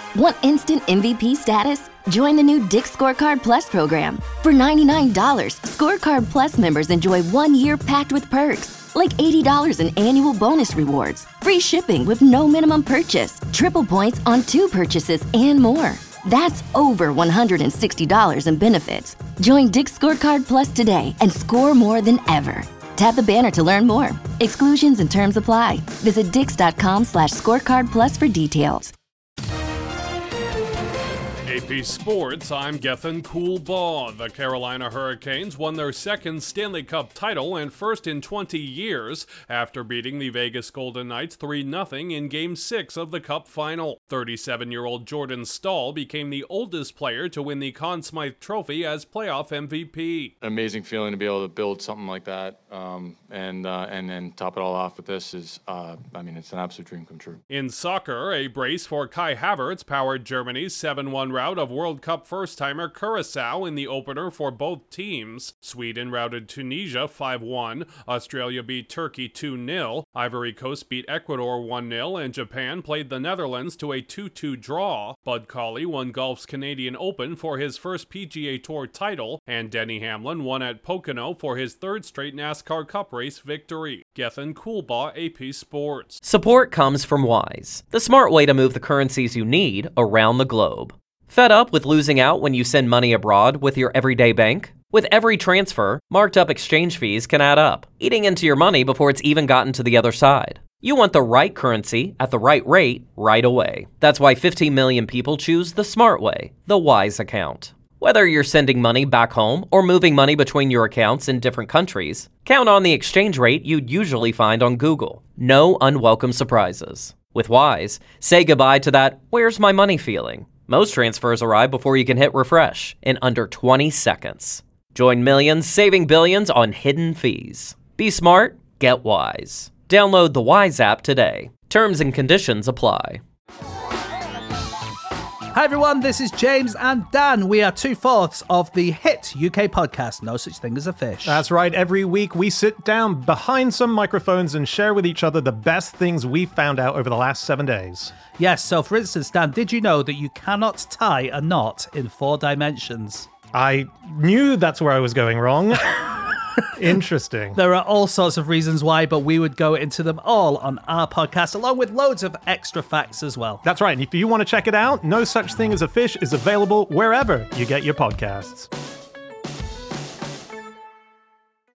Want instant MVP status? Join the new Dick's Scorecard Plus program. For $99, Scorecard Plus members enjoy 1 year packed with perks, like $80 in annual bonus rewards, free shipping with no minimum purchase, triple points on 2 purchases, and more. That's over $160 in benefits. Join Dick's Scorecard Plus today and score more than ever. Tap the banner to learn more. Exclusions and terms apply. Visit dix.com/scorecardplus for details. AP Sports, I'm Gethin Coolbaugh. The Carolina Hurricanes won their second Stanley Cup title and first in 20 years after beating the Vegas Golden Knights 3-0 in Game 6 of the Cup final. 37-year-old Jordan Staal became the oldest player to win the Conn Smythe Trophy as playoff MVP. Amazing feeling to be able to build something like that, and then top it all off with this is, it's an absolute dream come true. In soccer, a brace for Kai Havertz powered Germany's 7-1 rout of World Cup first-timer Curaçao in the opener for both teams. Sweden routed Tunisia 5-1, Australia beat Turkey 2-0, Ivory Coast beat Ecuador 1-0, and Japan played the Netherlands to a 2-2 draw. Bud Cauley won golf's Canadian Open for his first PGA Tour title, and Denny Hamlin won at Pocono for his third straight NASCAR Cup race victory. Gethin Coolbaugh, AP Sports. Support comes from Wise, the smart way to move the currencies you need around the globe. Fed up with losing out when you send money abroad with your everyday bank? With every transfer, marked up exchange fees can add up, eating into your money before it's even gotten to the other side. You want the right currency at the right rate right away. That's why 15 million people choose the smart way, the Wise account. Whether you're sending money back home or moving money between your accounts in different countries, count on the exchange rate you'd usually find on Google. No unwelcome surprises. With Wise, say goodbye to that "where's my money" feeling. Most transfers arrive before you can hit refresh in under 20 seconds. Join millions saving billions on hidden fees. Be smart, get Wise. Download the Wise app today. Terms and conditions apply. Hi everyone, this is James and Dan. We are 2/4 of the hit UK podcast, No Such Thing as a Fish. That's right. Every week we sit down behind some microphones and share with each other the best things we've found out over the last 7 days. Yes, so for instance, Dan, did you know that you cannot tie a knot in 4 dimensions? I knew that's where I was going wrong. Interesting. There are all sorts of reasons why, but we would go into them all on our podcast, along with loads of extra facts as well. That's right. And if you want to check it out, No Such Thing as a Fish is available wherever you get your podcasts.